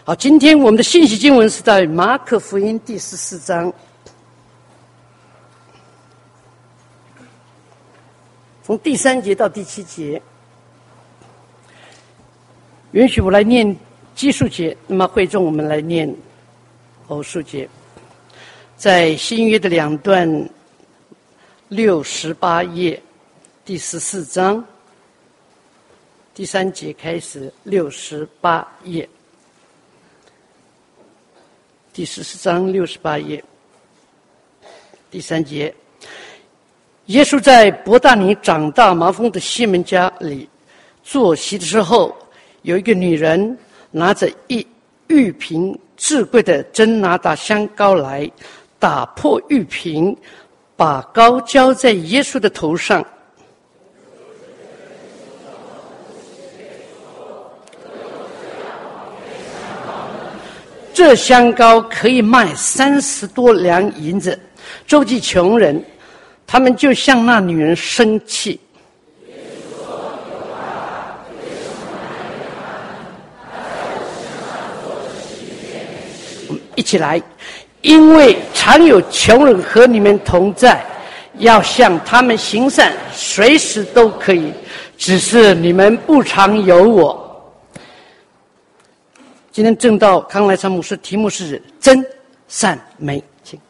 好，今天我们的信息经文是在马可福音第14章，从第3节到第7节。允许我来念奇数节，那么会众我们来念偶数节。在新约的2段68页，第14章第3节开始，68页。第14章68页，第3节，耶稣在伯大尼长大麻风的西门家里坐席的时候，有一个女人拿着一玉瓶至贵的真拿达香膏来，打破玉瓶，把膏浇在耶稣的头上。这香膏可以卖30多两银子，周济穷人。他们就向那女人生气。一起来，因为常有穷人和你们同在，要向他们行善，随时都可以，只是你们不常有我。今天正道康来昌牧师题目是真善美，请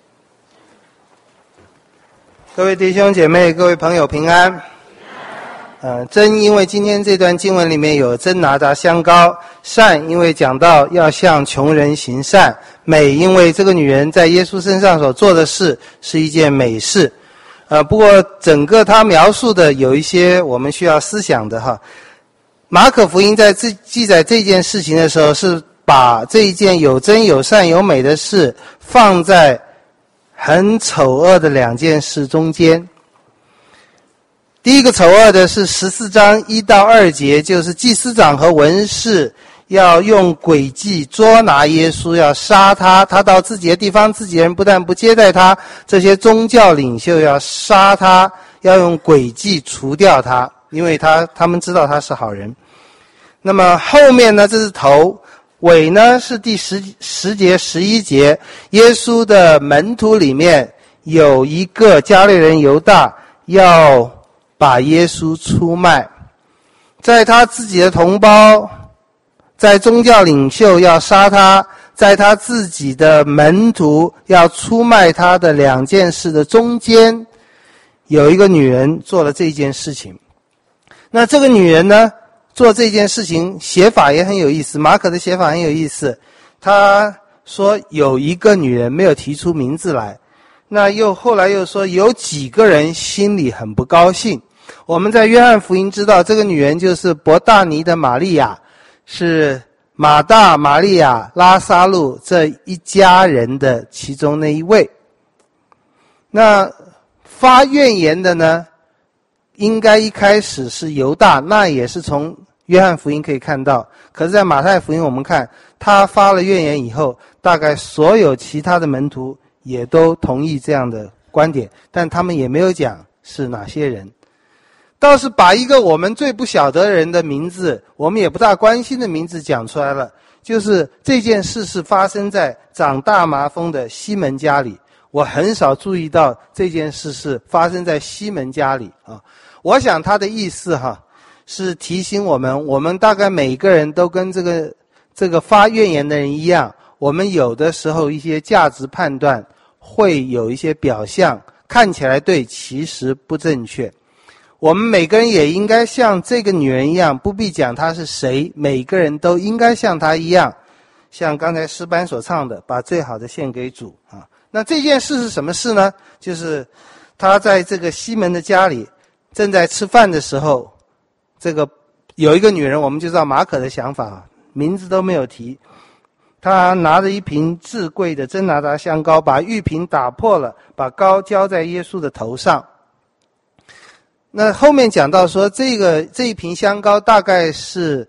各位弟兄姐妹、各位朋友平安。真因为今天这段经文里面有真拿达香膏，善因为讲到要向穷人行善，美因为这个女人在耶稣身上所做的事是一件美事。不过整个他描述的有一些我们需要思想的哈。马可福音在记载这件事情的时候，是把这一件有真有善有美的事放在很丑恶的2件事中间。第一个丑恶的是14章1到2节，就是祭司长和文士要用诡计捉拿耶稣，要杀他，他到自己的地方，自己人不但不接待他，这些宗教领袖要杀他，要用诡计除掉他，因为他们知道他是好人。那么后面呢，这是头，尾呢是第10节11节，耶稣的门徒里面有一个加利人犹大要把耶稣出卖，在他自己的同胞，在宗教领袖要杀他，在他自己的门徒要出卖他的2件事的中间，有一个女人做了这件事情。那这个女人呢，做这件事情写法也很有意思，马可的写法很有意思。他说有一个女人，没有提出名字来。那后来又说有几个人心里很不高兴。我们在约翰福音知道，这个女人就是伯大尼的玛利亚，是马大、玛利亚、拉撒路这一家人的其中那一位。那发怨言的呢，应该一开始是犹大，那也是从约翰福音可以看到。可是在马太福音我们看，他发了怨言以后，大概所有其他的门徒也都同意这样的观点，但他们也没有讲是哪些人。倒是把一个我们最不晓得的人的名字，我们也不大关心的名字讲出来了，就是这件事是发生在长大麻风的西门家里。我很少注意到这件事是发生在西门家里啊。我想他的意思是提醒我们大概每个人都跟这个发怨言的人一样，我们有的时候一些价值判断会有一些表象，看起来对，其实不正确。我们每个人也应该像这个女人一样，不必讲她是谁，每个人都应该像她一样，像刚才诗班所唱的，把最好的献给主啊。那这件事是什么事呢？就是他在这个西门的家里正在吃饭的时候，这个有一个女人，我们就知道马可的想法，名字都没有提。他拿着一瓶至贵的真拿达香膏，把玉瓶打破了，把膏浇在耶稣的头上。那后面讲到说，这一瓶香膏大概是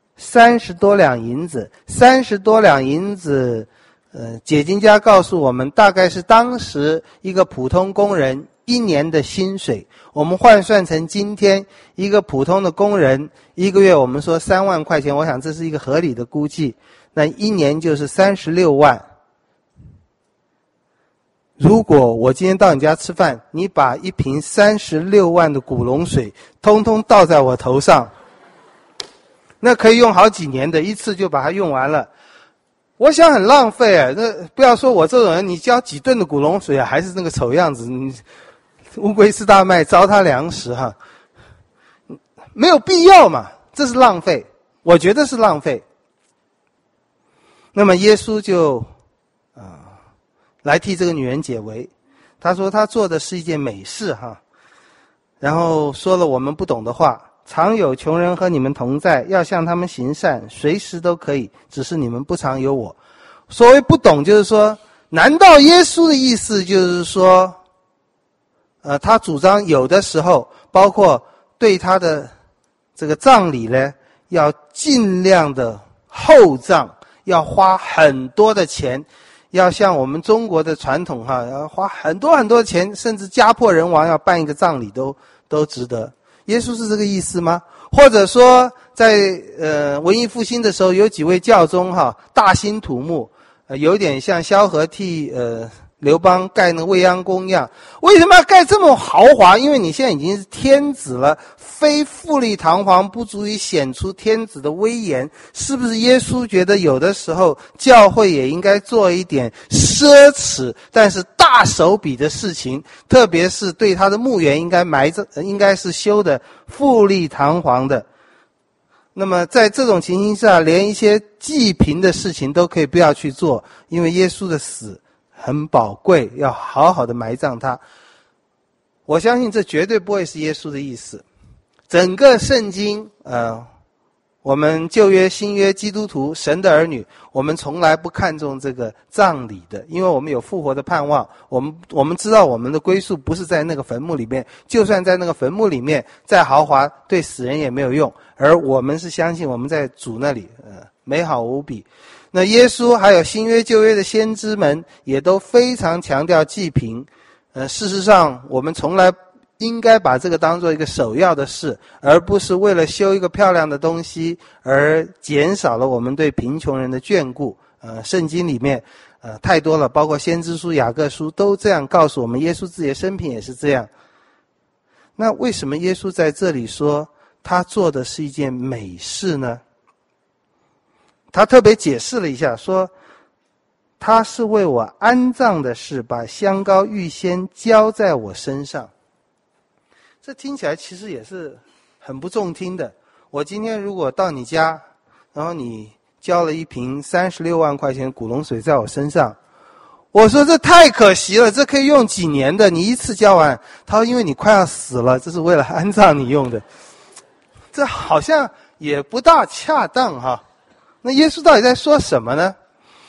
30多两银子，30多两银子，解经家告诉我们，大概是当时一个普通工人1年的薪水。我们换算成今天一个普通的工人1个月，我们说3万块钱，我想这是一个合理的估计。 那一年就是36万。如果我今天到你家吃饭，你把一瓶36万的古龙水通通倒在我头上，那可以用好几年的，一次就把它用完了。我想很浪费啊！那不要说我这种人，你浇几吨的古龙水啊，还是那个丑样子，你乌龟吃大麦，糟蹋粮食哈，没有必要嘛，这是浪费，我觉得是浪费。那么耶稣就来替这个女人解围，他说他做的是一件美事哈，然后说了我们不懂的话，常有穷人和你们同在，要向他们行善，随时都可以，只是你们不常有我。所谓不懂就是说，难道耶稣的意思就是说他主张有的时候包括对他的这个葬礼呢，要尽量的厚葬，要花很多的钱，要像我们中国的传统要花很多很多钱，甚至家破人亡要办一个葬礼都值得。耶稣是这个意思吗？或者说在文艺复兴的时候，有几位教宗大兴土木，有点像萧何替刘邦盖那个未央宫一样。为什么要盖这么豪华？因为你现在已经是天子了，非富丽堂皇不足以显出天子的威严。是不是耶稣觉得有的时候教会也应该做一点奢侈但是大手笔的事情，特别是对他的墓园应该是修的富丽堂皇的。那么在这种情形下，连一些济贫的事情都可以不要去做，因为耶稣的死很宝贵，要好好的埋葬他。我相信这绝对不会是耶稣的意思。整个圣经我们旧约新约基督徒神的儿女，我们从来不看重这个葬礼的，因为我们有复活的盼望，我们知道我们的归宿不是在那个坟墓里面，就算在那个坟墓里面再豪华，对死人也没有用，而我们是相信我们在主那里美好无比。那耶稣还有新约旧约的先知们也都非常强调济贫，事实上我们从来应该把这个当做一个首要的事，而不是为了修一个漂亮的东西而减少了我们对贫穷人的眷顾。圣经里面太多了，包括先知书、雅各书都这样告诉我们，耶稣自己的生平也是这样。那为什么耶稣在这里说他做的是一件美事呢？他特别解释了一下，说他是为我安葬的事，把香膏预先浇在我身上。这听起来其实也是很不中听的。我今天如果到你家，然后你浇了一瓶36万块钱古龙水在我身上，我说这太可惜了，这可以用几年的，你一次浇完。他说因为你快要死了，这是为了安葬你用的。这好像也不大恰当哈。那耶稣到底在说什么呢？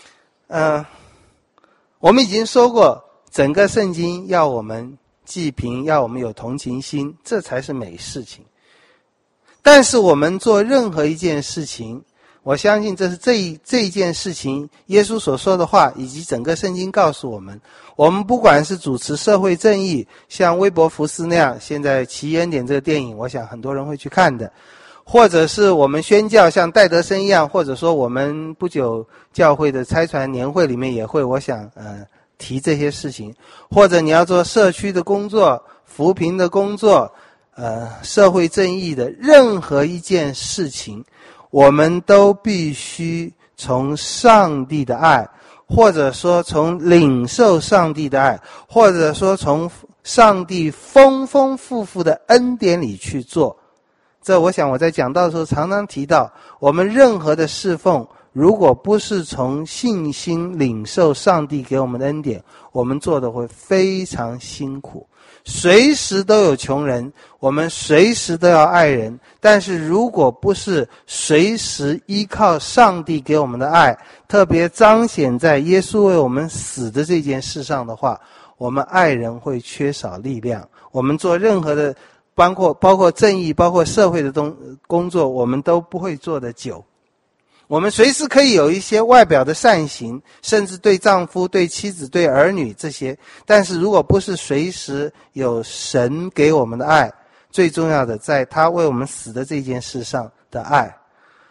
我们已经说过，整个圣经要我们济贫，要我们有同情心，这才是美事情。但是我们做任何一件事情，我相信这是这一件事情耶稣所说的话，以及整个圣经告诉我们，我们不管是主持社会正义，像威伯福斯那样，现在奇恩典这个电影我想很多人会去看的，或者是我们宣教像戴德生一样，或者说我们不久教会的差传年会里面也会，我想提这些事情，或者你要做社区的工作、扶贫的工作，社会正义的任何一件事情，我们都必须从上帝的爱，或者说从领受上帝的爱，或者说从上帝丰丰富富的恩典里去做。这我想我在讲道的时候常常提到，我们任何的侍奉，如果不是从信心领受上帝给我们的恩典，我们做的会非常辛苦。随时都有穷人，我们随时都要爱人，但是如果不是随时依靠上帝给我们的爱，特别彰显在耶稣为我们死的这件事上的话，我们爱人会缺少力量。我们做任何的包括正义，包括社会的工作，我们都不会做得久。我们随时可以有一些外表的善行，甚至对丈夫、对妻子、对儿女这些，但是如果不是随时有神给我们的爱，最重要的在他为我们死的这件事上的爱，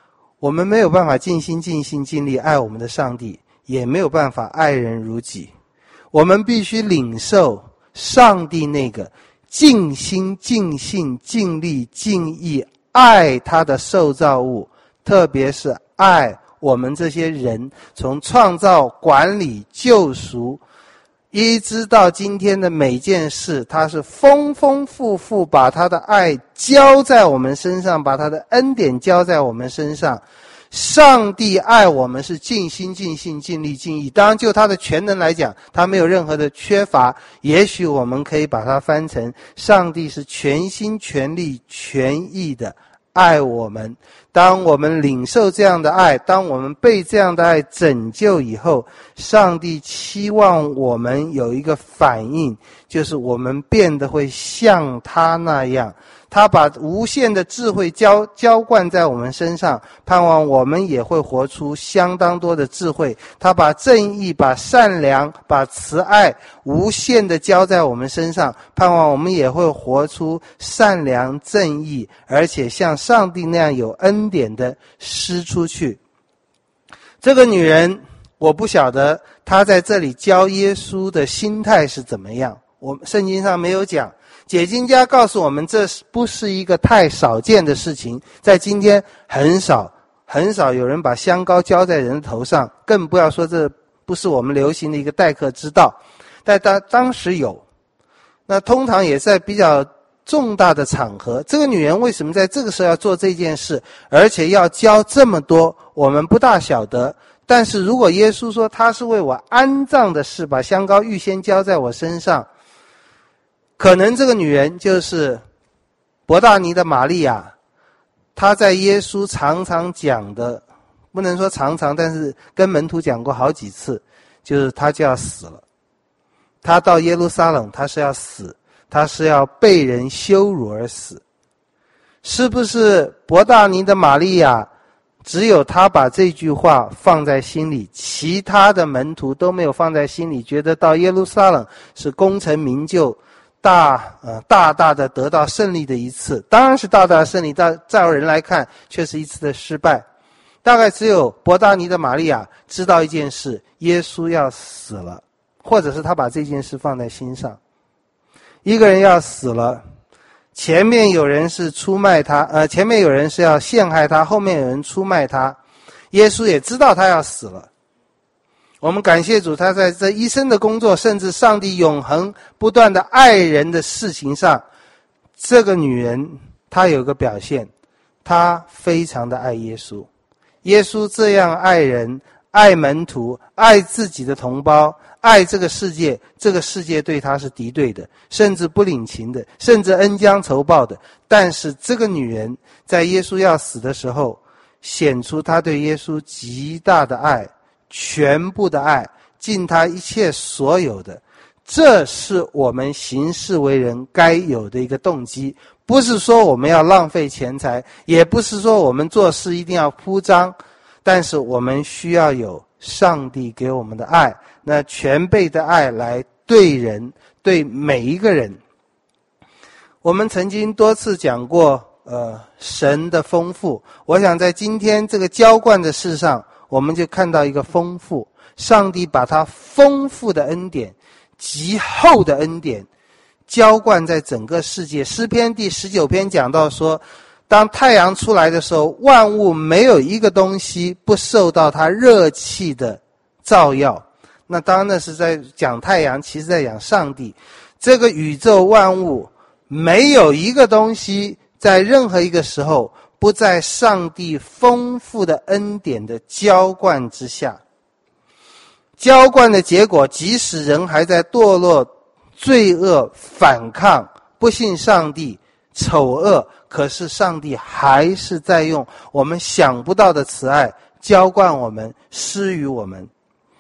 我们没有办法尽心尽性尽力爱我们的上帝，也没有办法爱人如己。我们必须领受上帝那个尽心尽性尽力尽意爱他的受造物，特别是爱我们这些人，从创造、管理、救赎一直到今天的每件事，他是丰丰富富把他的爱浇在我们身上，把他的恩典浇在我们身上。上帝爱我们是尽心尽性尽力尽意，当然就他的全能来讲，他没有任何的缺乏。也许我们可以把它翻成上帝是全心全力全意的爱我们。当我们领受这样的爱，当我们被这样的爱拯救以后，上帝期望我们有一个反应，就是我们变得会像他那样。他把无限的智慧浇灌在我们身上，盼望我们也会活出相当多的智慧。他把正义、把善良、把慈爱无限的浇在我们身上，盼望我们也会活出善良、正义，而且像上帝那样有恩典的施出去。这个女人，我不晓得她在这里教耶稣的心态是怎么样，圣经上没有讲。解经家告诉我们，这不是一个太少见的事情，在今天很少有人把香膏浇在人的头上，更不要说这不是我们流行的一个待客之道。但当时有，那通常也在比较重大的场合。这个女人为什么在这个时候要做这件事，而且要浇这么多，我们不大晓得。但是如果耶稣说他是为我安葬的事，把香膏预先浇在我身上，可能这个女人就是伯大尼的玛利亚，她在耶稣常常讲的，不能说常常，但是跟门徒讲过好几次，就是她就要死了。她到耶路撒冷，她是要死，她是要被人羞辱而死。是不是伯大尼的玛利亚只有她把这句话放在心里，其他的门徒都没有放在心里，觉得到耶路撒冷是功成名就，大大的得到胜利的一次。当然是大大的胜利，但在人来看却是一次的失败。大概只有伯大尼的玛利亚知道一件事，耶稣要死了，或者是他把这件事放在心上。一个人要死了，前面有人是出卖他，前面有人是要陷害他，后面有人出卖他，耶稣也知道他要死了。我们感谢主，他在这一生的工作，甚至上帝永恒不断的爱人的事情上，这个女人她有个表现，她非常的爱耶稣。耶稣这样爱人，爱门徒，爱自己的同胞，爱这个世界，这个世界对他是敌对的，甚至不领情的，甚至恩将仇报的。但是这个女人在耶稣要死的时候，显出她对耶稣极大的爱，全部的爱，尽他一切所有的。这是我们行事为人该有的一个动机，不是说我们要浪费钱财，也不是说我们做事一定要铺张，但是我们需要有上帝给我们的爱，那全备的爱来对人，对每一个人。我们曾经多次讲过神的丰富，我想在今天这个浇灌的事上，我们就看到一个丰富，上帝把他丰富的恩典，极厚的恩典浇灌在整个世界。诗篇第19篇讲到说，当太阳出来的时候，万物没有一个东西不受到它热气的照耀。那当然那是在讲太阳，其实在讲上帝。这个宇宙万物没有一个东西在任何一个时候不在上帝丰富的恩典的浇灌之下。浇灌的结果，即使人还在堕落、罪恶、反抗、不信上帝、丑恶，可是上帝还是在用我们想不到的慈爱浇灌我们，施予我们。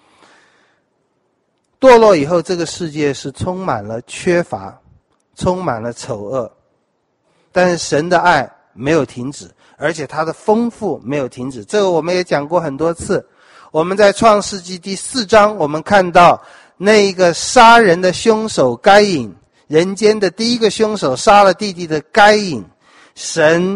堕落以后，这个世界是充满了缺乏，充满了丑恶，但是神的爱没有停止，而且它的丰富没有停止。这个我们也讲过很多次。我们在创世纪第4章，我们看到那一个杀人的凶手该隐，人间的第一个凶手，杀了弟弟的该隐，神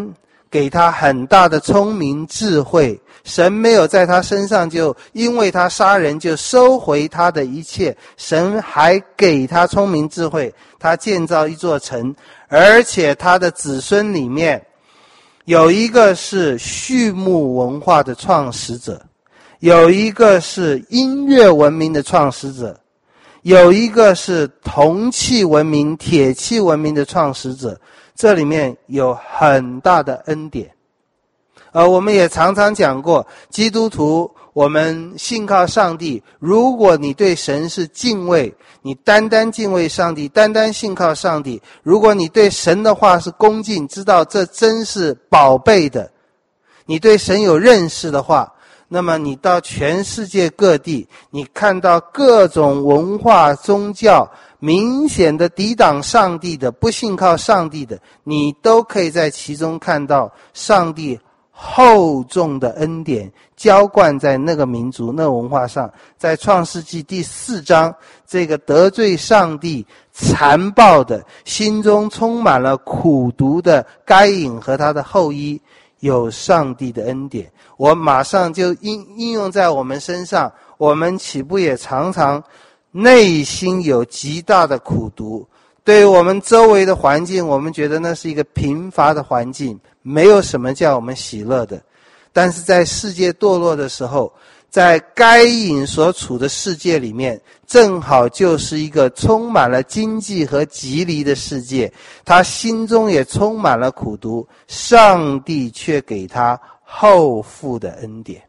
给他很大的聪明智慧。神没有在他身上就因为他杀人就收回他的一切，神还给他聪明智慧，他建造一座城，而且他的子孙里面有一个是畜牧文化的创始者，有一个是音乐文明的创始者，有一个是铜器文明、铁器文明的创始者，这里面有很大的恩典。我们也常常讲过，基督徒我们信靠上帝，如果你对神是敬畏，你单单敬畏上帝，单单信靠上帝，如果你对神的话是恭敬，知道这真是宝贝的，你对神有认识的话，那么你到全世界各地，你看到各种文化宗教明显的抵挡上帝的，不信靠上帝的，你都可以在其中看到上帝厚重的恩典浇灌在那个民族、那个文化上。在创世纪第4章，这个得罪上帝、残暴的、心中充满了苦毒的该隐和他的后裔，有上帝的恩典。我马上就应用在我们身上，我们岂不也常常内心有极大的苦毒？对于我们周围的环境，我们觉得那是一个贫乏的环境，没有什么叫我们喜乐的。但是在世界堕落的时候，在该隐所处的世界里面，正好就是一个充满了经济和吉利的世界，他心中也充满了苦毒，上帝却给他厚富的恩典。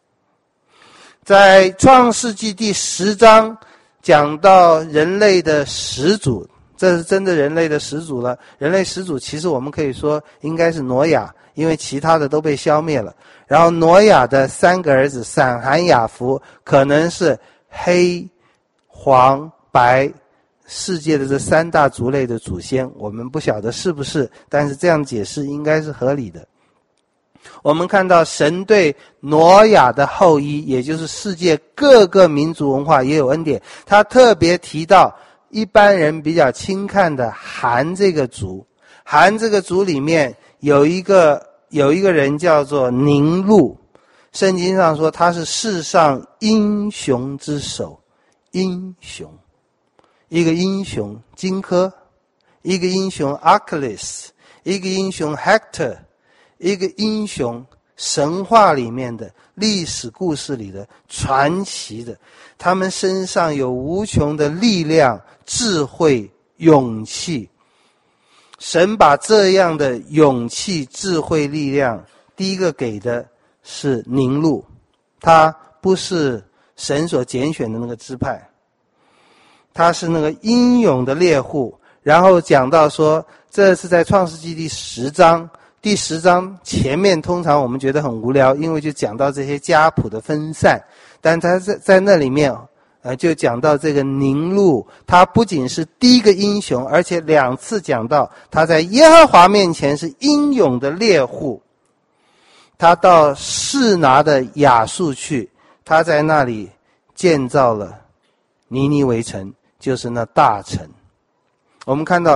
在创世纪第10章讲到人类的始祖，这是真的人类的始祖了。人类始祖其实我们可以说应该是挪亚，因为其他的都被消灭了。然后挪亚的3个儿子闪、含、雅弗，可能是黑、黄、白世界的这3大族类的祖先，我们不晓得是不是，但是这样解释应该是合理的。我们看到神对挪亚的后裔，也就是世界各个民族文化也有恩典。他特别提到一般人比较轻看的含这个族，含这个族里面有一个人叫做宁录，圣经上说他是世上英雄之首，英雄，一个英雄荆轲，一个英雄 Achilles， 一个英雄 Hector， 一个英雄神话里面的、历史故事里的、传奇的，他们身上有无穷的力量、智慧、勇气。神把这样的勇气、智慧、力量，第一个给的是宁录，他不是神所拣选的那个支派，他是那个英勇的猎户。然后讲到说，这是在创世纪第10章，第10章前面通常我们觉得很无聊，因为就讲到这些家谱的分散，但他在那里面就讲到这个宁录，他不仅是第一个英雄，而且2次讲到他在耶和华面前是英勇的猎户。他到示拿的亚述去，他在那里建造了尼尼微城，就是那大城。我们看到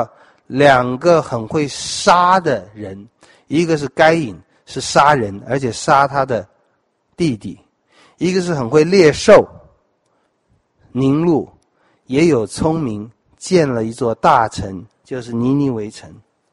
2个很会杀的人，一个是该隐，是杀人，而且杀他的弟弟；一个是很会猎兽，宁录也有聪明，建了一座大城，就是尼尼微城。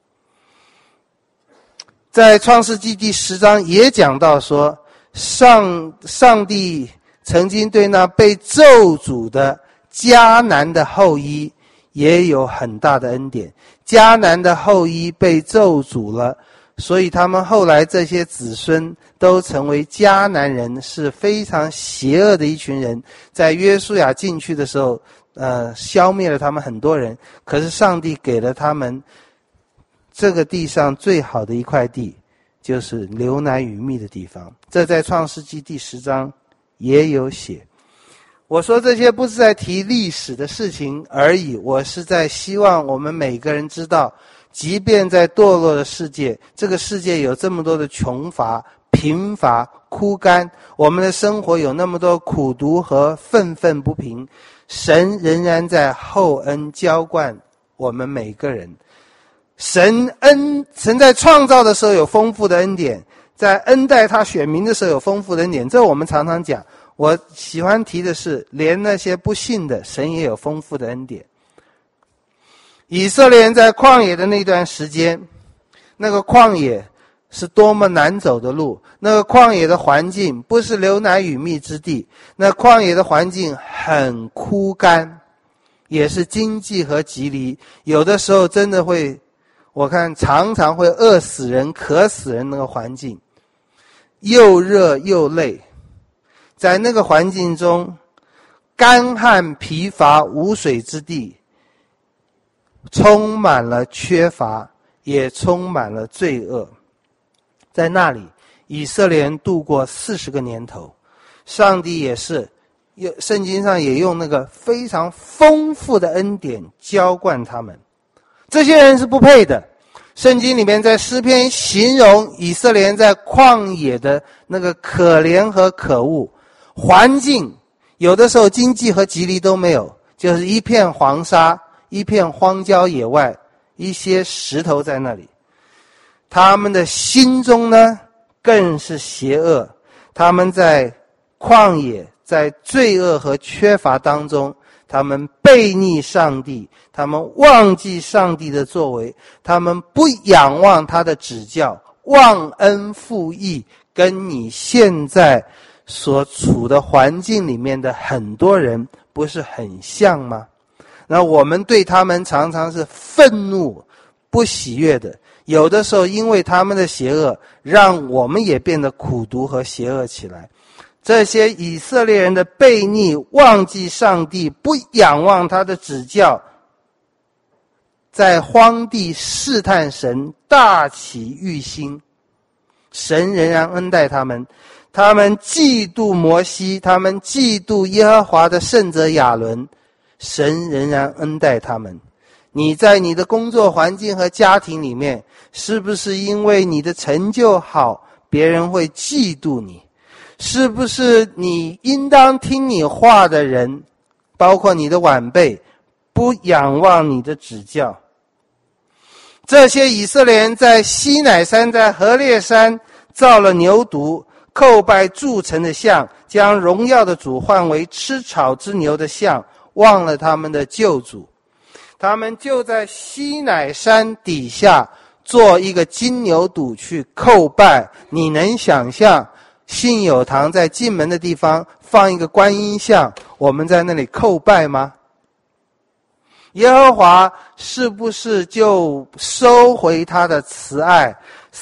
在创世纪第10章也讲到说，上帝曾经对那被咒诅的迦南的后裔也有很大的恩典。迦南的后裔被咒诅了，所以他们后来这些子孙都成为迦南人，是非常邪恶的一群人。在约书亚进去的时候消灭了他们很多人，可是上帝给了他们这个地上最好的一块地，就是流奶与蜜的地方。这在创世纪第10章也有写。我说这些不是在提历史的事情而已，我是在希望我们每个人知道，即便在堕落的世界，这个世界有这么多的穷乏、贫乏、枯干，我们的生活有那么多苦毒和愤愤不平，神仍然在厚恩浇灌我们每个人。 神在创造的时候有丰富的恩典，在恩待他选民的时候有丰富的恩典，这我们常常讲。我喜欢提的是，连那些不信的，神也有丰富的恩典。以色列人在旷野的那段时间，那个旷野是多么难走的路，那个旷野的环境不是流奶与蜜之地，那旷野的环境很枯干，也是荆棘和棘藜，有的时候真的会，我看常常会饿死人、渴死人，那个环境又热又累。在那个环境中，干旱疲乏无水之地，充满了缺乏，也充满了罪恶。在那里，以色列人度过40个年头，上帝也是圣经上也用那个非常丰富的恩典浇灌他们。这些人是不配的。圣经里面在诗篇形容以色列人在旷野的那个可怜和可恶，环境有的时候荆棘和棘藜都没有，就是一片黄沙，一片荒郊野外，一些石头在那里。他们的心中呢更是邪恶，他们在旷野，在罪恶和缺乏当中，他们背逆上帝，他们忘记上帝的作为，他们不仰望他的指教，忘恩负义，跟你现在所处的环境里面的很多人不是很像吗？那我们对他们常常是愤怒不喜悦的，有的时候因为他们的邪恶，让我们也变得苦毒和邪恶起来。这些以色列人的悖逆，忘记上帝，不仰望他的指教，在荒地试探神，大起欲心，神仍然恩待他们。他们嫉妒摩西，他们嫉妒耶和华的圣者亚伦，神仍然恩待他们。你在你的工作环境和家庭里面，是不是因为你的成就好，别人会嫉妒你？是不是你应当听你话的人，包括你的晚辈，不仰望你的指教？这些以色列人在西乃山，在何烈山造了牛犊，叩拜铸成的像，将荣耀的主换为吃草之牛的像，忘了他们的救主。他们就在西乃山底下做一个金牛犊去叩拜。你能想象信友堂在进门的地方放一个观音像，我们在那里叩拜吗？耶和华是不是就收回他的慈爱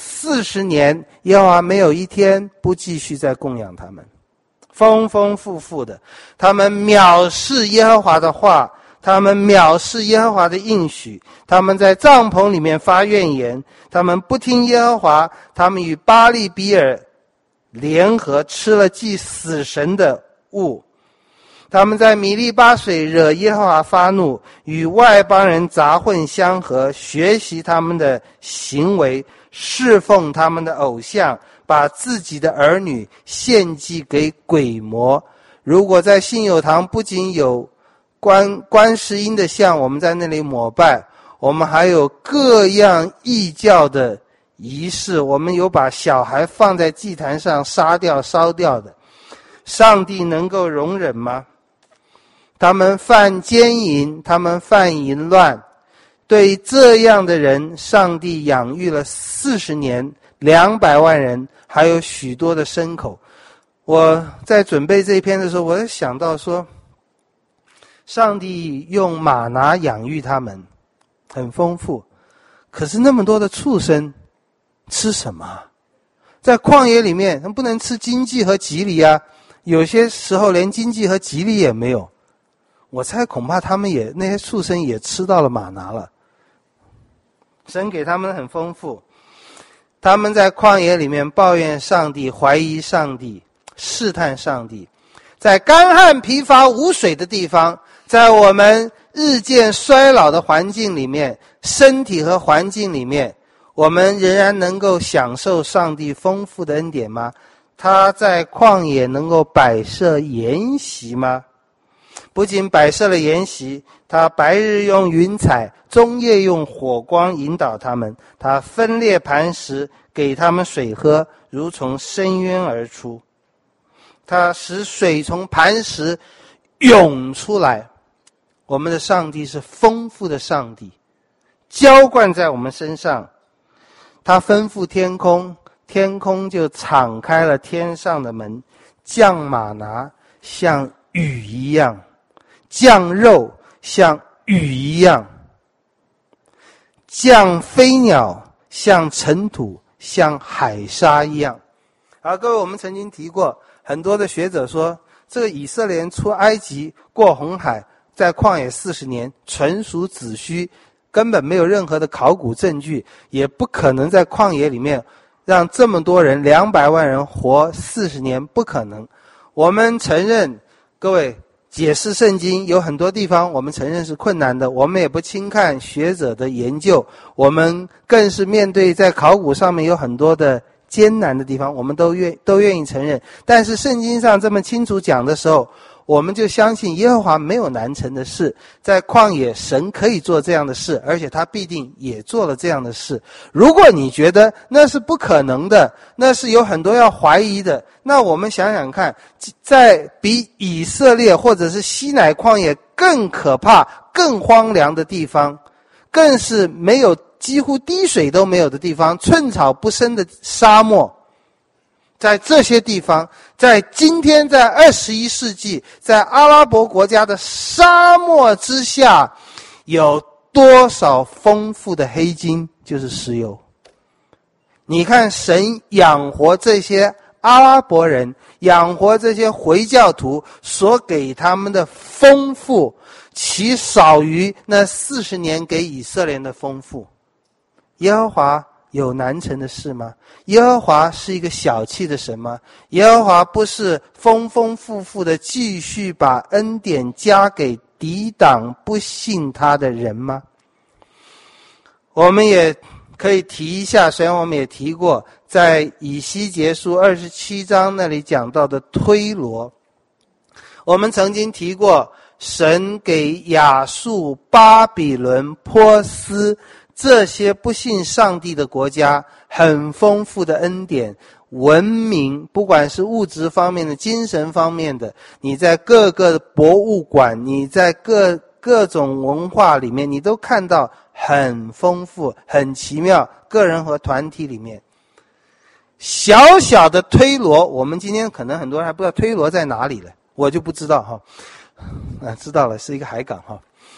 ？40年耶和华没有一天不继续在供养他们，丰丰富富的。他们藐视耶和华的话，他们藐视耶和华的应许，他们在帐篷里面发怨言，他们不听耶和华，他们与巴力比尔联合吃了祭死神的物，他们在米利巴水惹耶和华发怒，与外邦人杂混相合，学习他们的行为，侍奉他们的偶像，把自己的儿女献祭给鬼魔。如果在信友堂不仅有观世音的像，我们在那里膜拜，我们还有各样异教的仪式，我们有把小孩放在祭坛上杀掉烧掉的，上帝能够容忍吗？他们犯奸淫，他们犯淫乱，对这样的人，上帝养育了40年200万人，还有许多的牲口。我在准备这一篇的时候，我想到说，上帝用玛拿养育他们，很丰富，可是那么多的畜生吃什么？在旷野里面不能吃荆棘和棘藜啊，有些时候连荆棘和棘藜也没有。我猜恐怕他们那些畜生也吃到了玛拿了。神给他们很丰富，他们在旷野里面抱怨上帝，怀疑上帝，试探上帝。在干旱疲乏无水的地方，在我们日渐衰老的环境里面，身体和环境里面，我们仍然能够享受上帝丰富的恩典吗？他在旷野能够摆设筵席吗？ 不仅摆设了筵席，他白日用云彩，中夜用火光引导他们。他分裂磐石，给他们水喝，如从深渊而出。他使水从磐石涌出来。我们的上帝是丰富的上帝，浇灌在我们身上。他吩咐天空，天空就敞开了天上的门，降玛拿像雨一样，降肉像雨一样，降飞鸟像尘土，像海沙一样。各位，我们曾经提过，很多的学者说，这个以色列人出埃及过红海，在旷野40年，纯属子虚，根本没有任何的考古证据，也不可能在旷野里面让这么多人200万人活40年，不可能。我们承认，各位，解释圣经有很多地方我们承认是困难的，我们也不轻看学者的研究，我们更是面对在考古上面有很多的艰难的地方，我们都愿意承认。但是圣经上这么清楚讲的时候，我们就相信耶和华没有难成的事，在旷野神可以做这样的事，而且他必定也做了这样的事。如果你觉得那是不可能的，那是有很多要怀疑的，那我们想想看，在比以色列或者是西乃旷野更可怕更荒凉的地方，更是没有几乎滴水都没有的地方，寸草不生的沙漠，在这些地方，在今天，在21世纪，在阿拉伯国家的沙漠之下，有多少丰富的黑金，就是石油。你看神养活这些阿拉伯人，养活这些回教徒所给他们的丰富，岂少于那40年给以色列人的丰富？耶和华有难成的事吗？耶和华是一个小气的神吗？耶和华不是丰丰富富的继续把恩典加给抵挡不信他的人吗？我们也可以提一下，虽然我们也提过，在以西结书27章那里讲到的推罗，我们曾经提过，神给亚述、巴比伦、波斯这些不信上帝的国家很丰富的恩典，文明，不管是物质方面的、精神方面的，你在各个博物馆，你在各种文化里面，你都看到很丰富、很奇妙，个人和团体里面。小小的推罗，我们今天可能很多人还不知道推罗在哪里了，我就不知道哈。知道了，是一个海港哈。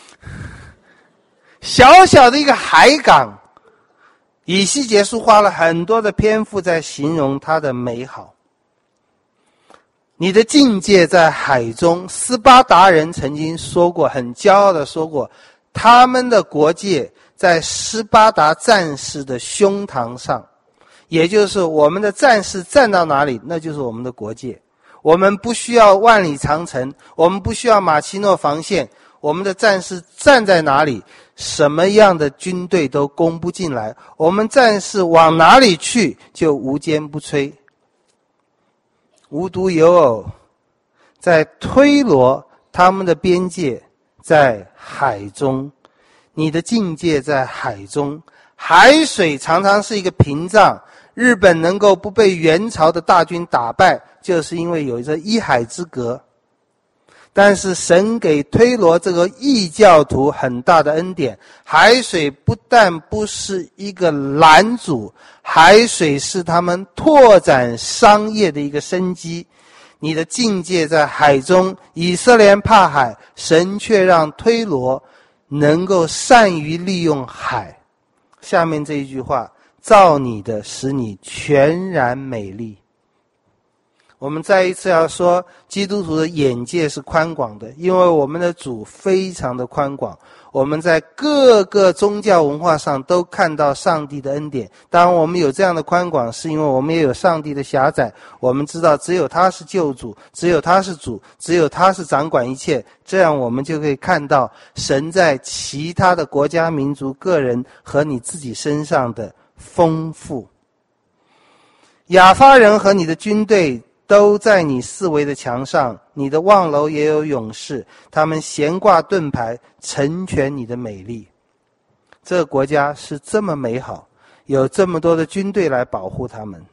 小小的一个海港，以西结书花了很多的篇幅在形容它的美好。你的境界在海中，斯巴达人曾经说过，很骄傲的说过，他们的国界在斯巴达战士的胸膛上，也就是我们的战士站到哪里，那就是我们的国界。我们不需要万里长城，我们不需要马奇诺防线，我们的战士站在哪里，什么样的军队都攻不进来，我们战士往哪里去就无坚不摧。无独有偶，在推罗，他们的边界在海中，你的境界在海中，海水常常是一个屏障。日本能够不被元朝的大军打败，就是因为有着一海之隔。但是神给推罗这个异教徒很大的恩典，海水不但不是一个拦阻，海水是他们拓展商业的一个生机。你的境界在海中，以色列人怕海，神却让推罗能够善于利用海。下面这一句话，造你的使你全然美丽。我们再一次要说，基督徒的眼界是宽广的，因为我们的主非常的宽广。我们在各个宗教文化上都看到上帝的恩典。当然我们有这样的宽广，是因为我们也有上帝的狭窄。我们知道只有他是救主，只有他是主，只有他是掌管一切，这样我们就可以看到神在其他的国家、民族、个人和你自己身上的丰富。亚发人和你的军队都在你四围的墙上，你的望楼也有勇士，他们悬挂盾牌，成全你的美丽。这个国家是这么美好，有这么多的军队来保护他们。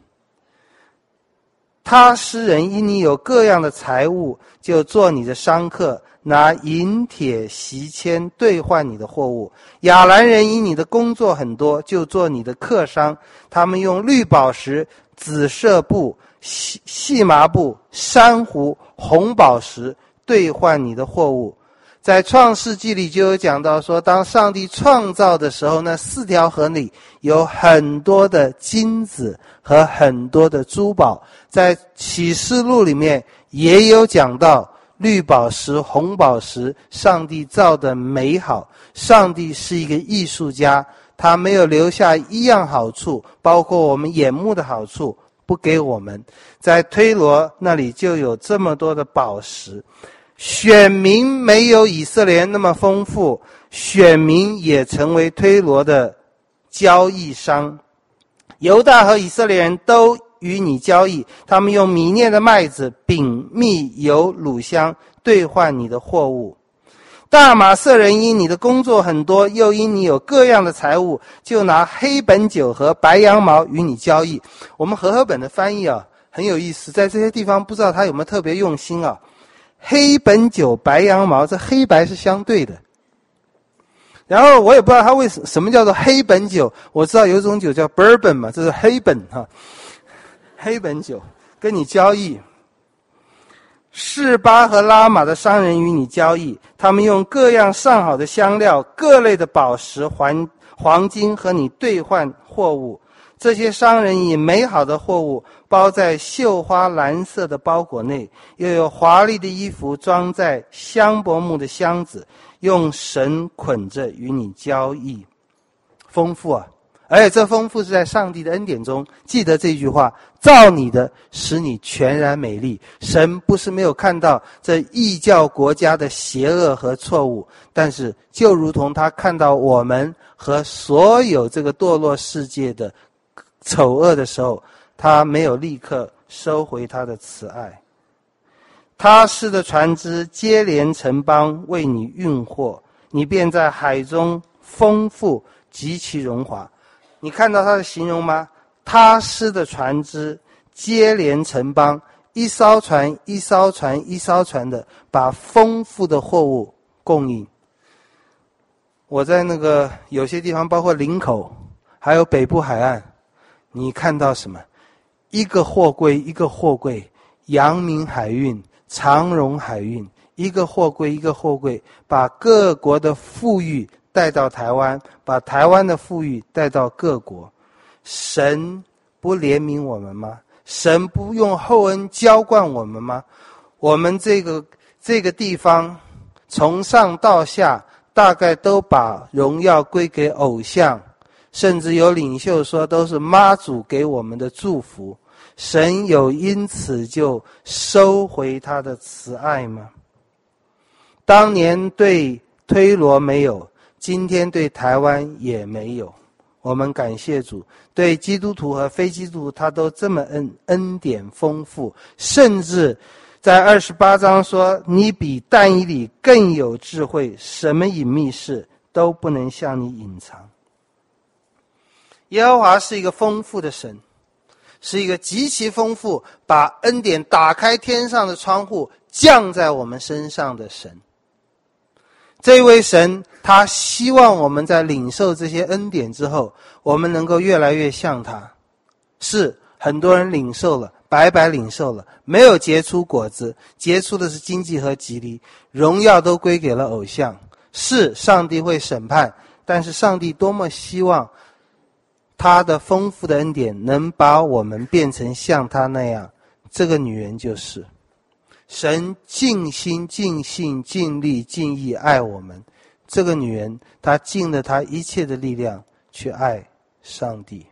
他施人因你有各样的财物，就做你的商客，拿银铁锡铅兑换你的货物。亚兰人因你的工作很多，就做你的客商，他们用绿宝石、紫色布、细麻布、珊瑚、红宝石兑换你的货物。在创世纪里就有讲到说，当上帝创造的时候，那4条河里有很多的金子和很多的珠宝。在启示录里面也有讲到绿宝石、红宝石，上帝造的美好。上帝是一个艺术家，他没有留下一样好处，包括我们眼目的好处不给我们。在推罗那里就有这么多的宝石。选民没有以色列人那么丰富，选民也成为推罗的交易商。犹大和以色列人都与你交易，他们用米念的麦子、饼、蜜、油、乳香兑换你的货物。大马色人因你的工作很多，又因你有各样的财物，就拿黑本酒和白羊毛与你交易。我们和合本的翻译很有意思，在这些地方不知道他有没有特别用心黑本酒、白羊毛，这黑白是相对的。然后我也不知道他什么叫做黑本酒，我知道有一种酒叫 bourbon 嘛，这是黑本黑本酒跟你交易。示巴和拉玛的商人与你交易，他们用各样上好的香料、各类的宝石、黄金和你兑换货物。这些商人以美好的货物包在绣花蓝色的包裹内，又有华丽的衣服装在香柏木的箱子，用绳捆着与你交易。丰富而且这丰富是在上帝的恩典中。记得这句话，造你的使你全然美丽。神不是没有看到这异教国家的邪恶和错误，但是就如同他看到我们和所有这个堕落世界的丑恶的时候，他没有立刻收回他的慈爱。他施的船只接连城邦为你运货，你便在海中丰富极其荣华。你看到他的形容吗？他施的船只接连城邦，一艘船一艘船一艘船的把丰富的货物供应。我在有些地方，包括林口还有北部海岸，你看到什么？一个货柜一个货柜，阳明海运、长荣海运，一个货柜一个货柜，把各国的富裕带到台湾，把台湾的富裕带到各国。神不怜悯我们吗？神不用厚恩浇灌我们吗？我们这个地方从上到下大概都把荣耀归给偶像，甚至有领袖说都是妈祖给我们的祝福。神有因此就收回他的慈爱吗？当年对推罗没有，今天对台湾也没有。我们感谢主，对基督徒和非基督徒他都这么恩典丰富，甚至在28章说，你比但以理更有智慧，什么隐秘事都不能向你隐藏。耶和华是一个丰富的神，是一个极其丰富，把恩典打开天上的窗户降在我们身上的神。这位神他希望我们在领受这些恩典之后，我们能够越来越像他。是很多人领受了，白白领受了，没有结出果子，结出的是荆棘和蒺藜，荣耀都归给了偶像。是上帝会审判，但是上帝多么希望他的丰富的恩典能把我们变成像他那样。这个女人就是神尽心尽性尽力尽意爱我们。这个女人她尽了她一切的力量去爱上帝。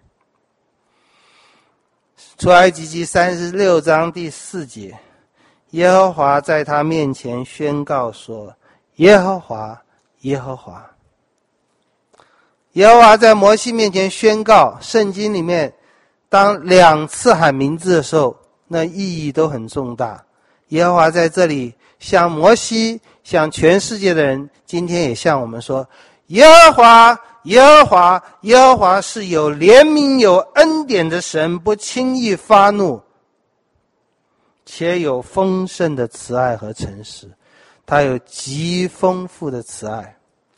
出埃及记36章第4节，耶和华在他面前宣告说，耶和华耶和华。耶和华在摩西面前宣告。圣经里面当2次喊名字的时候， 那意义都很重大。耶和华在这里向摩西，向全世界的人，今天也向我们说，耶和华，耶和华，耶和华是有怜悯有恩典的神，不轻易发怒，且有丰盛的慈爱和诚实。他有极丰富的慈爱。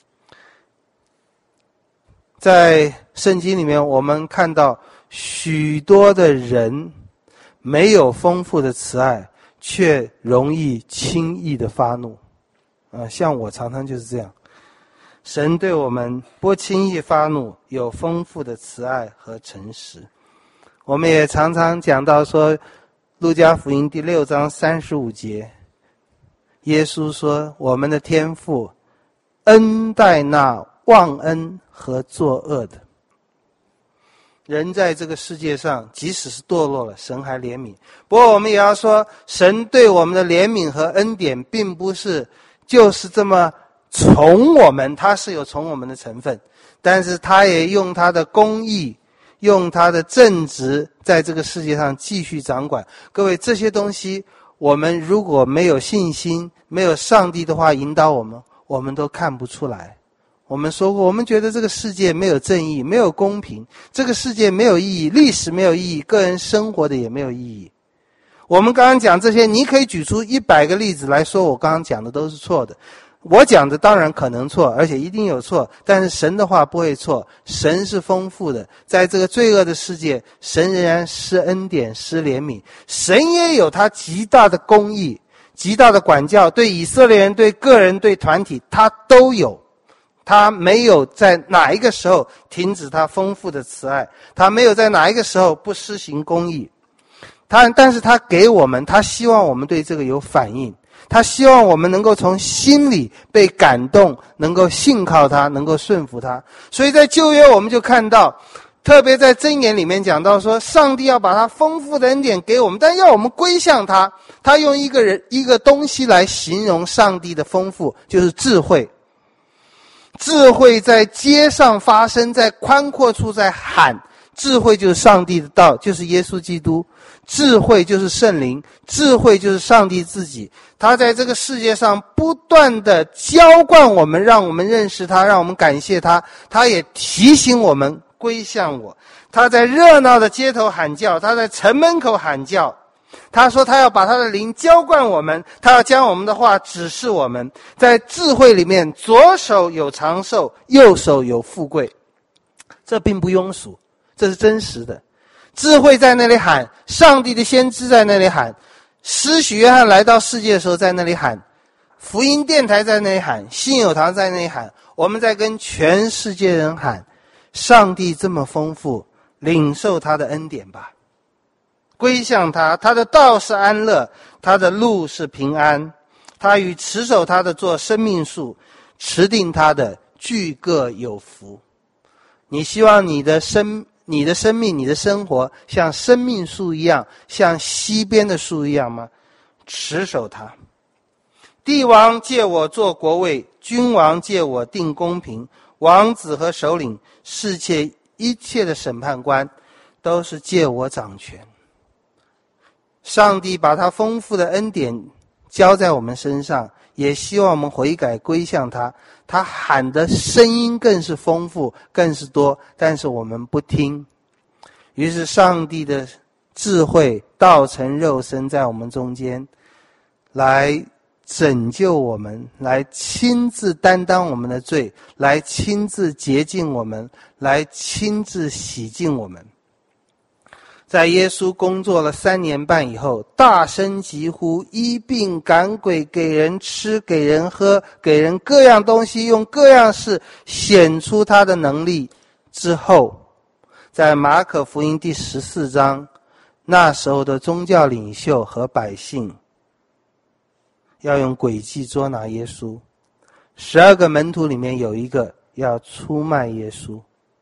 在圣经里面，我们看到许多的人没有丰富的慈爱，却容易轻易的发怒。像我常常就是这样。神对我们不轻易发怒，有丰富的慈爱和诚实。我们也常常讲到说，路加福音第6章35节，耶稣说，我们的天父恩待那忘恩和作恶的。人在这个世界上，即使是堕落了，神还怜悯。不过我们也要说，神对我们的怜悯和恩典并不是就是这么宠我们，他是有宠我们的成分，但是他也用他的公义，用他的正直，在这个世界上继续掌管。各位，这些东西我们如果没有信心，没有上帝的话引导我们，我们都看不出来。我们说过，我们觉得这个世界没有正义，没有公平，这个世界没有意义，历史没有意义，个人生活的也没有意义。我们刚刚讲这些，你可以举出100个例子来说我刚刚讲的都是错的。我讲的当然可能错，而且一定有错，但是神的话不会错，神是丰富的。在这个罪恶的世界，神仍然施恩典，施怜悯。神也有他极大的公义，极大的管教，对以色列人，对个人，对团体，他都有。他没有在哪一个时候停止他丰富的慈爱，他没有在哪一个时候不施行公义。但是他给我们，他希望我们对这个有反应，他希望我们能够从心里被感动，能够信靠他，能够顺服他。所以在旧约我们就看到，特别在箴言里面讲到说，上帝要把他丰富的恩典给我们，但要我们归向他。他用一个东西来形容上帝的丰富，就是智慧。智慧在街上发生，在宽阔处在喊，智慧就是上帝的道，就是耶稣基督。智慧就是圣灵，智慧就是上帝自己。他在这个世界上不断的浇灌我们，让我们认识他，让我们感谢他。他也提醒我们归向我。他在热闹的街头喊叫，他在城门口喊叫。他说他要把他的灵浇灌我们，他要将我们的话指示我们。在智慧里面，左手有长寿，右手有富贵。这并不庸俗，这是真实的。智慧在那里喊，上帝的先知在那里喊，施洗约翰来到世界的时候在那里喊，福音电台在那里喊，信友堂在那里喊，我们在跟全世界人喊，上帝这么丰富，领受他的恩典吧，归向他。他的道是安乐，他的路是平安，他与持守他的做生命树，持定他的俱各有福。你希望你的生命，你的生活像生命树一样，像溪边的树一样吗？持守它。帝王借我做国位，君王借我定公平，王子和首领，世界一切的审判官，都是借我掌权。上帝把他丰富的恩典交在我们身上，也希望我们悔改归向他。他喊的声音更是丰富，更是多，但是我们不听。于是上帝的智慧道成肉身在我们中间，来拯救我们，来亲自担当我们的罪，来亲自洁净我们，来亲自洗净我们。在耶稣工作了3年半以后，大声疾呼，医病赶鬼，给人吃，给人喝，给人各样东西，用各样事显出他的能力之后，在马可福音第14章，那时候的宗教领袖和百姓要用诡计捉拿耶稣。12个门徒里面有一个要出卖耶稣，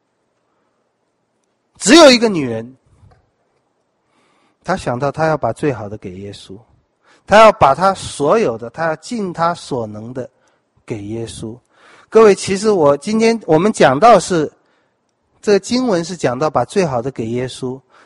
只有一个女人，他想到他要把最好的给耶稣，他要把他所有的，他要尽他所能的给耶稣。各位，其实今天我们讲到是这个经文是讲到把最好的给耶稣，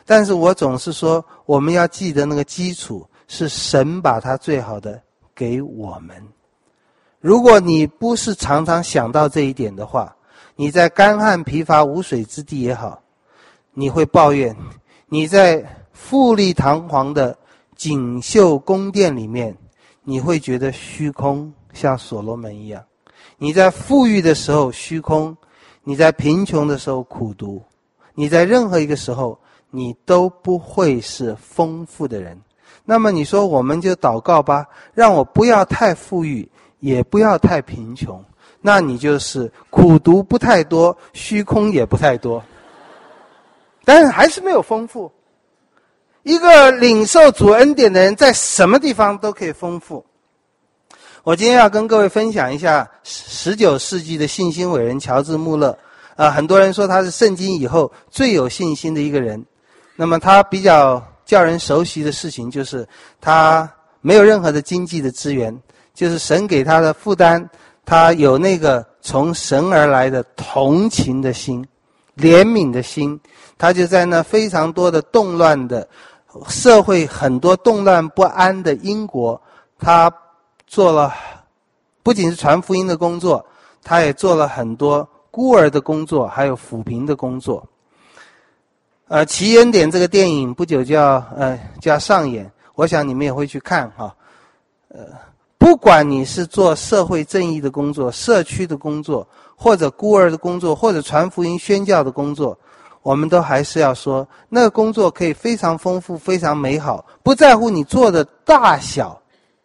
但是我总是说，我们要记得那个基础是神把他最好的给我们。如果你不是常常想到这一点的话，你在干旱疲乏无水之地也好，你会抱怨；你在富丽堂皇的锦绣宫殿里面，你会觉得虚空，像所罗门一样。你在富裕的时候虚空，你在贫穷的时候苦读，你在任何一个时候你都不会是丰富的人。那么你说我们就祷告吧，让我不要太富裕，也不要太贫穷，那你就是苦读不太多，虚空也不太多，但是还是没有丰富。一个领受主恩典的人，在什么地方都可以丰富。我今天要跟各位分享一下19世纪的信心伟人乔治·穆勒。很多人说他是圣经以后最有信心的一个人。那么他比较叫人熟悉的事情就是他没有任何的经济的资源，就是神给他的负担，他有那个从神而来的同情的心、怜悯的心。他就在那非常多的动乱的社会，很多动乱不安的英国，他做了不仅是传福音的工作，他也做了很多孤儿的工作，还有扶贫的工作。奇恩典这个电影不久就要上演，我想你们也会去看哈。不管你是做社会正义的工作、社区的工作，或者孤儿的工作，或者传福音宣教的工作，我们都还是要说，那个工作可以非常丰富、非常美好，不在乎你做的大小，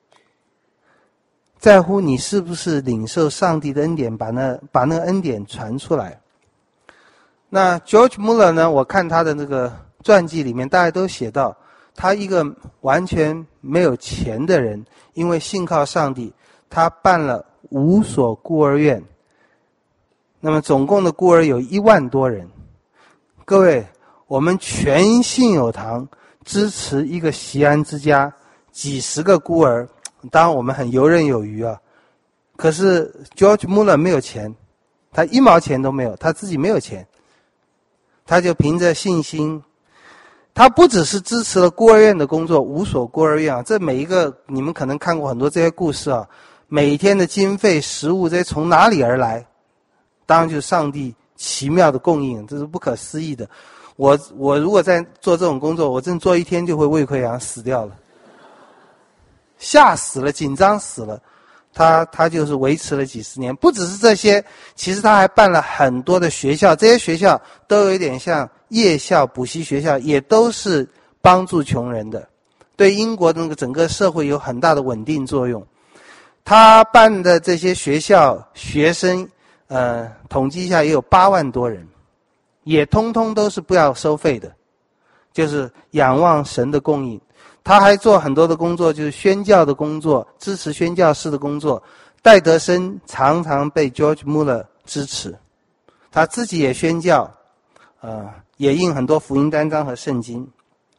在乎你是不是领受上帝的恩典，把那个恩典传出来。那 George Muller 呢，我看他的那个传记里面大家都写到，他一个完全没有钱的人，因为信靠上帝，他办了5所孤儿院，那么总共的孤儿有1万多人。各位，我们全信友堂支持一个锡安之家，几十个孤儿，当然我们很游刃有余啊。可是 George Muller 没有钱，他1毛钱都没有，他自己没有钱，他就凭着信心，他不只是支持了孤儿院的工作，5所孤儿院啊，这每一个你们可能看过很多这些故事啊，每天的经费、食物这些从哪里而来？当然就是上帝奇妙的供应，这是不可思议的。我如果在做这种工作，我真做1天就会胃溃疡死掉了，吓死了，紧张死了。他就是维持了几十年。不只是这些，其实他还办了很多的学校，这些学校都有点像夜校、补习学校，也都是帮助穷人的，对英国的那个整个社会有很大的稳定作用。他办的这些学校学生统计一下也有8万多人，也通通都是不要收费的，就是仰望神的供应。他还做很多的工作，就是宣教的工作，支持宣教士的工作。戴德生常常被 George Muller 支持，他自己也宣教，也印很多福音单张和圣经。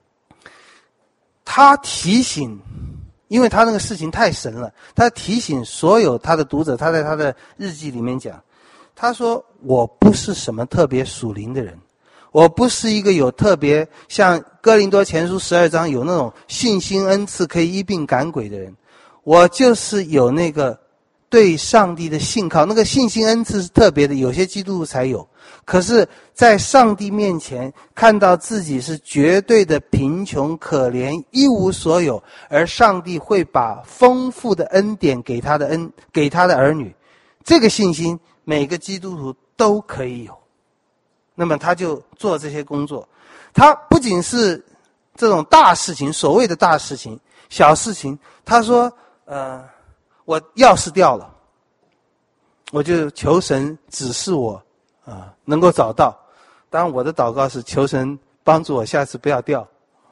他提醒，因为他那个事情太神了，他提醒所有他的读者，他在他的日记里面讲，他说我不是什么特别属灵的人，我不是一个有特别像哥林多前书12章有那种信心恩赐可以医病赶鬼的人，我就是有那个对上帝的信靠，那个信心恩赐是特别的，有些基督徒才有。可是在上帝面前看到自己是绝对的贫穷可怜，一无所有，而上帝会把丰富的恩典给他的儿女，这个信心每个基督徒都可以有。那么他就做这些工作，他不仅是这种大事情，所谓的大事情，小事情，他说我钥匙掉了，我就求神指示我能够找到。当然我的祷告是求神帮助我下次不要掉。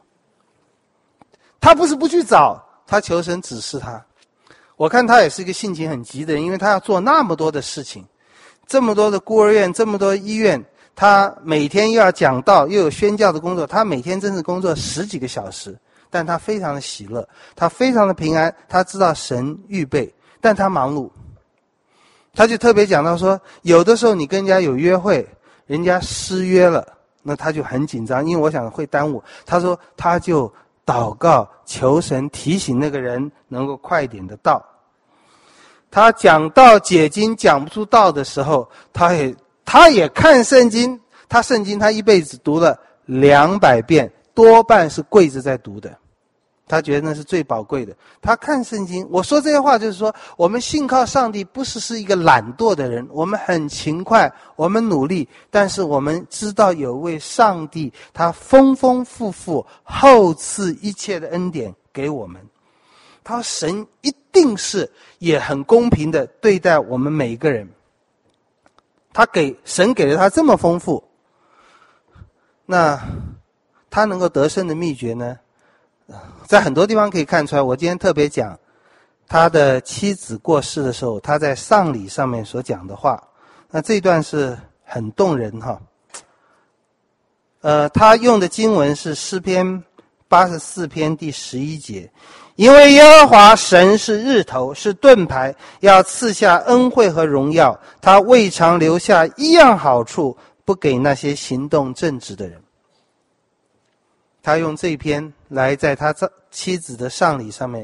他不是不去找，他求神指示他。我看他也是一个性情很急的人，因为他要做那么多的事情，这么多的孤儿院，这么多医院，他每天又要讲道，又有宣教的工作，他每天真是工作10几个小时，但他非常的喜乐，他非常的平安，他知道神预备，但他忙碌。他就特别讲到说，有的时候你跟人家有约会，人家失约了， 那他就很紧张，因为我想会耽误。他说他就祷告求神提醒那个人能够快一点的到。他讲道解经讲不出道的时候，他也看圣经，他圣经他一辈子读了200遍，多半是跪着在读的。他觉得那是最宝贵的。他看圣经，我说这些话就是说，我们信靠上帝不是一个懒惰的人，我们很勤快，我们努力，但是我们知道有位上帝，他丰丰富富厚赐一切的恩典给我们。他说神一定是也很公平的对待我们每一个人。神给了他这么丰富，那他能够得胜的秘诀呢？在很多地方可以看出来。我今天特别讲他的妻子过世的时候，他在丧礼上面所讲的话。那这一段是很动人哈。他用的经文是诗篇84篇第11节，因为耶和华神是日头，是盾牌，要赐下恩惠和荣耀，他未尝留下一样好处，不给那些行动正直的人。他用这一篇来在他妻子的葬礼上面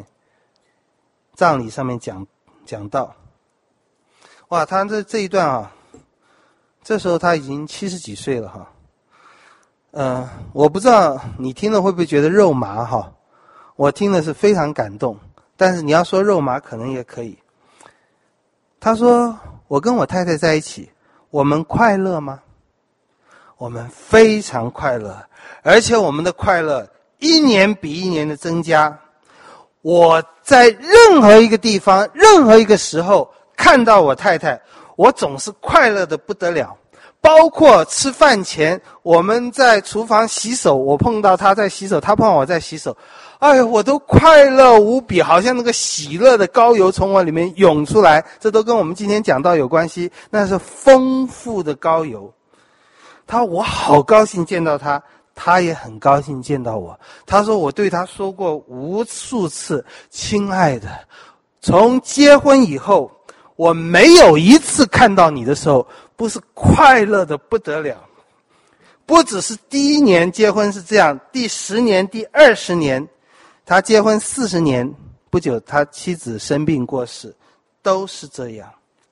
讲到。哇，他这一段啊，这时候他已经70几岁了哈。我不知道你听了会不会觉得肉麻哈？我听了是非常感动，但是你要说肉麻可能也可以。他说：“我跟我太太在一起，我们快乐吗？我们非常快乐，而且我们的快乐一年比一年的增加。我在任何一个地方，任何一个时候看到我太太，我总是快乐的不得了。包括吃饭前，我们在厨房洗手，我碰到她在洗手，她碰到我在洗手，哎呀，我都快乐无比，好像那个喜乐的高油从我里面涌出来。这都跟我们今天讲到有关系，那是丰富的高油。我好高兴见到她，她也很高兴见到我。她说我对她说过无数次，亲爱的，从结婚以后，我没有一次看到你的时候不是快乐的不得了。不只是第1年结婚是这样，第10年、第20年，他结婚40年，不久他妻子生病过世，都是这样。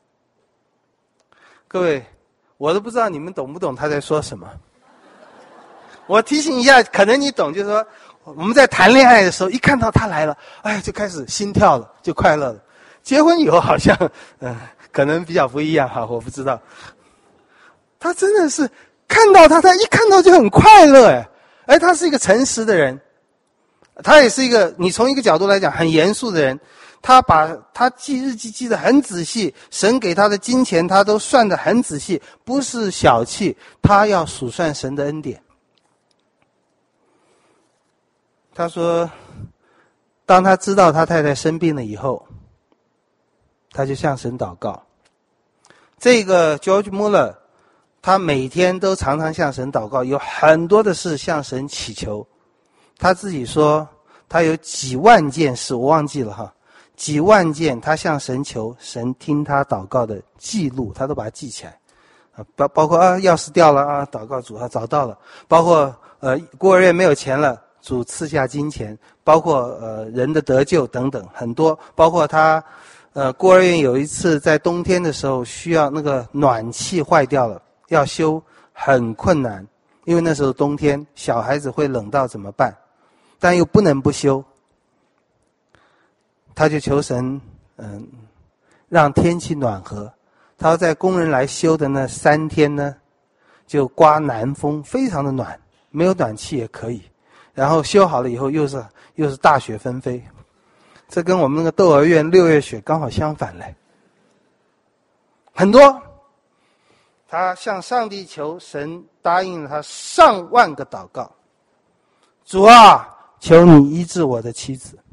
各位，我都不知道你们懂不懂他在说什么。我提醒一下，可能你懂，就是说我们在谈恋爱的时候，一看到他来了，哎，就开始心跳了，就快乐了。结婚以后好像可能比较不一样哈，我不知道。他真的是看到他一看到就很快乐哎，他是一个诚实的人，他也是一个，你从一个角度来讲很严肃的人。他把他记日记记得很仔细，神给他的金钱他都算得很仔细，不是小气，他要数算神的恩典。他说当他知道他太太生病了以后，他就向神祷告。这个 George Muller 他每天都常常向神祷告，有很多的事向神祈求。他自己说他有几万件事，我忘记了哈，几万件他向神求，神听他祷告的记录，他都把它记起来。包括钥匙掉了祷告主找到了，包括孤儿院没有钱了，主赐下金钱，包括人的得救等等很多，包括他孤儿院有一次在冬天的时候需要那个暖气坏掉了，要修很困难，因为那时候冬天小孩子会冷到怎么办，但又不能不修。他就求神让天气暖和。他在工人来修的那3天呢，就刮南风，非常的暖，没有暖气也可以。然后修好了以后又是大雪纷飞。这跟我们那个窦儿院6月雪刚好相反嘞。很多他向上帝求，神答应了他上万个祷告。主啊，求你医治我的妻子。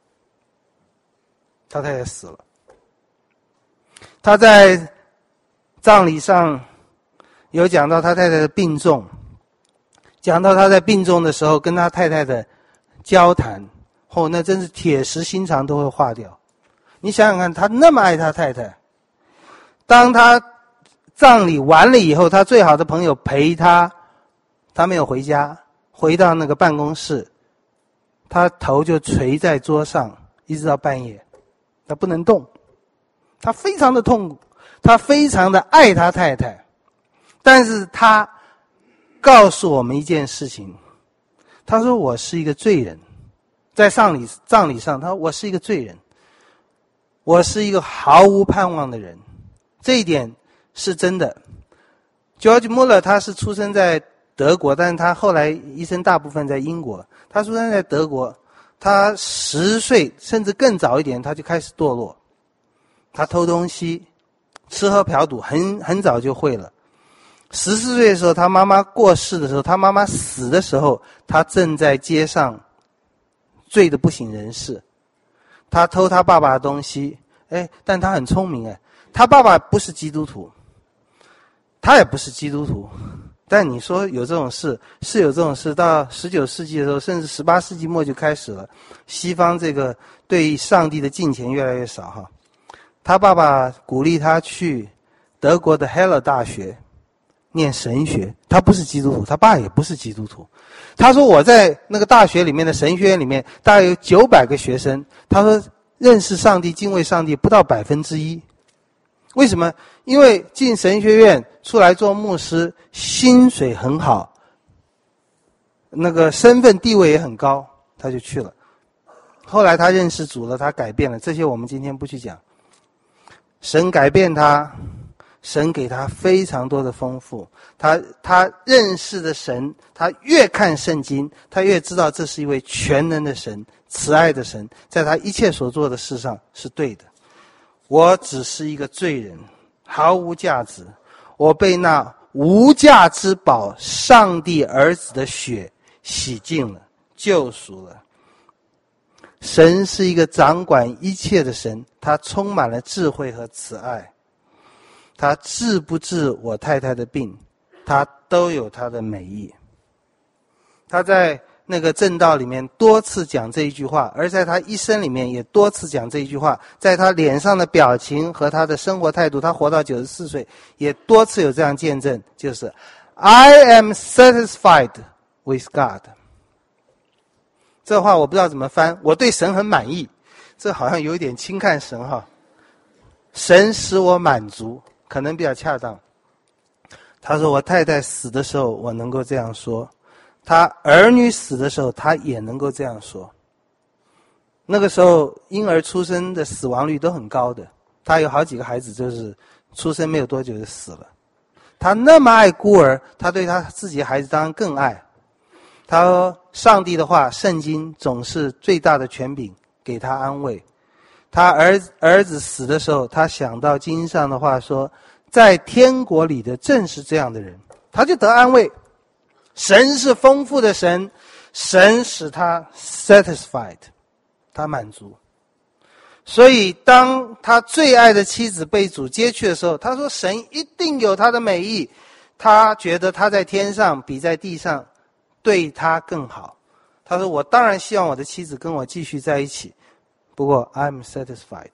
他太太死了。他在葬礼上有讲到他太太的病重，讲到他在病重的时候跟他太太的交谈，那真是铁石心肠都会化掉。你想想看，他那么爱他太太，当他葬礼完了以后，他最好的朋友陪他他没有回家，回到那个办公室，他头就垂在桌上，一直到半夜，他不能动，他非常的痛苦，他非常的爱他太太，但是他告诉我们一件事情，他说我是一个罪人，在葬礼上，他说我是一个罪人，我是一个毫无盼望的人，这一点是真的。George Muller 他是出生在德国，但是他后来一生大部分在英国。他出生在德国，他10岁甚至更早一点他就开始堕落，他偷东西，吃喝嫖赌，很早就会了。14岁的时候，他妈妈过世的时候，他妈妈死的时候，他正在街上醉得不省人事。他偷他爸爸的东西，但他很聪明，他爸爸不是基督徒，他也不是基督徒，但你说有这种事，是有这种事。到19世纪的时候，甚至18世纪末就开始了，西方这个对上帝的敬虔越来越少哈。他爸爸鼓励他去德国的 Halle 大学念神学，他不是基督徒，他爸也不是基督徒。他说我在那个大学里面的神学院里面大概有900个学生，他说认识上帝敬畏上帝不到1%。为什么？因为进神学院出来做牧师，薪水很好，那个身份地位也很高，他就去了。后来他认识主了，他改变了，这些我们今天不去讲。神改变他，神给他非常多的丰富，他认识的神，他越看圣经，他越知道这是一位全能的神，慈爱的神，在他一切所做的事上是对的。我只是一个罪人，毫无价值，我被那无价之宝上帝儿子的血洗净了，救赎了。神是一个掌管一切的神，他充满了智慧和慈爱，他治不治我太太的病，他都有他的美意。他在那个正道里面多次讲这一句话，而在他一生里面也多次讲这一句话，在他脸上的表情和他的生活态度，他活到94岁也多次有这样见证，就是 I am satisfied with God。 这话我不知道怎么翻，我对神很满意，这好像有一点轻看神哈。神使我满足，可能比较恰当。他说我太太死的时候我能够这样说，他儿女死的时候他也能够这样说。那个时候婴儿出生的死亡率都很高的，他有好几个孩子就是出生没有多久就死了。他那么爱孤儿，他对他自己的孩子当然更爱。他说上帝的话，圣经总是最大的权柄，给他安慰。他儿子死的时候，他想到经上的话说，在天国里的正是这样的人，他就得安慰。神是丰富的神，神使他 satisfied， 他满足。所以当他最爱的妻子被主接去的时候，他说神一定有他的美意，他觉得他在天上比在地上对他更好。他说我当然希望我的妻子跟我继续在一起，不过 I'm satisfied。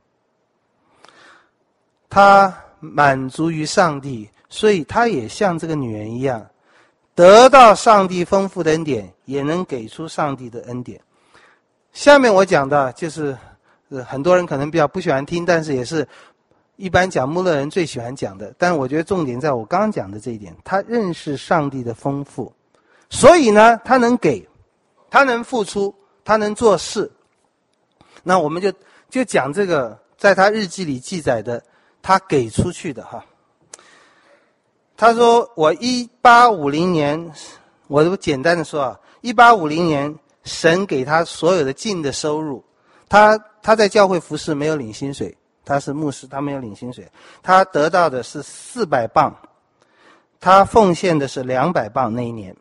他满足于上帝，所以他也像这个女人一样，得到上帝丰富的恩典，也能给出上帝的恩典。下面我讲的就是很多人可能比较不喜欢听，但是也是一般讲穆勒人最喜欢讲的。但我觉得重点在我刚刚讲的这一点，他认识上帝的丰富，所以呢他能给，他能付出，他能做事。那我们就讲这个在他日记里记载的他给出去的哈。他说我1850年，我都简单的说啊，1850年神给他所有的净的收入，他在教会服侍没有领薪水，他是牧师，他没有领薪水，他得到的是400磅，他奉献的是200磅那一年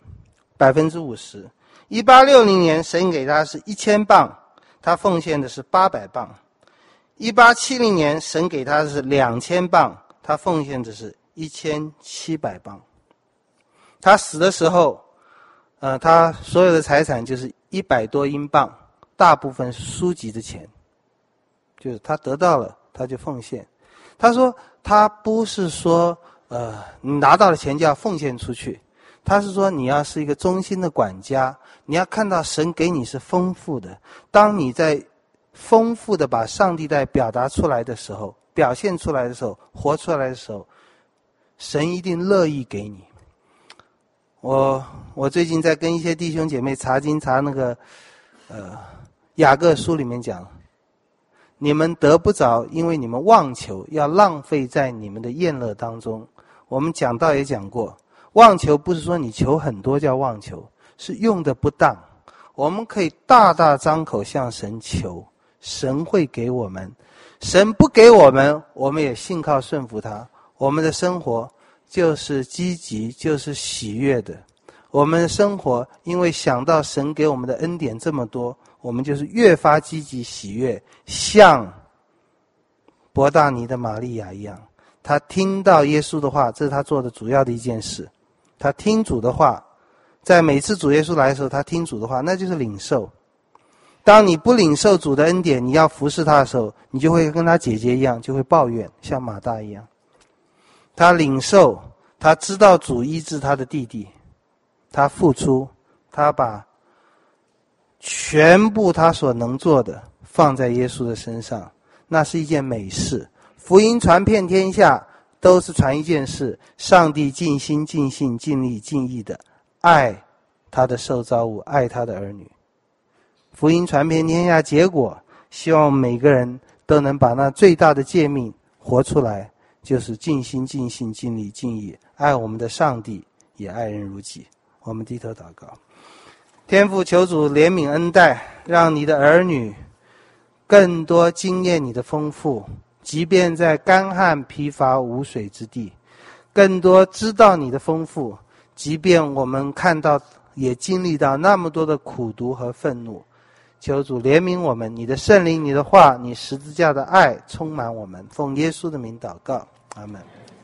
，50%。1860年神给他是1000磅，他奉献的是800磅。1870年神给他的是2000磅，他奉献的是1700磅。他死的时候他所有的财产就是100多英镑，大部分是书籍的钱，就是他得到了他就奉献。他说他不是说你拿到了钱就要奉献出去， 他是说你要是一个忠心的管家，你要看到神给你是丰富的。当你在丰富的把上帝在表达出来的时候，表现出来的时候，活出来的时候，神一定乐意给你。我最近在跟一些弟兄姐妹查经查那个雅各书里面讲，你们得不着，因为你们妄求，要浪费在你们的宴乐当中。我们讲道也讲过，妄求不是说你求很多叫妄求，是用的不当。我们可以大大张口向神求，神会给我们。神不给我们，我们也信靠顺服他，我们的生活就是积极，就是喜悦的。我们的生活因为想到神给我们的恩典这么多，我们就是越发积极喜悦，像伯大尼的玛利亚一样。他听到耶稣的话，这是他做的主要的一件事。他听主的话，在每次主耶稣来的时候，他听主的话，那就是领受。当你不领受主的恩典，你要服侍他的时候，你就会跟他姐姐一样，就会抱怨，像马大一样。他领受，他知道主医治他的弟弟，他付出，他把全部他所能做的放在耶稣的身上，那是一件美事。福音传遍天下，都是传一件事：上帝尽心尽性尽力尽意的爱他的受造物，爱他的儿女。福音传遍天下，结果希望每个人都能把那最大的诫命活出来，就是尽心尽性尽力尽意爱我们的上帝，也爱人如己。我们低头祷告。天父，求主怜悯恩待，让你的儿女更多经验你的丰富，即便在干旱疲乏无水之地，更多知道你的丰富，即便我们看到也经历到那么多的苦毒和愤怒。求主怜悯我们，你的圣灵，你的话，你十字架的爱充满我们。奉耶稣的名祷告，阿们。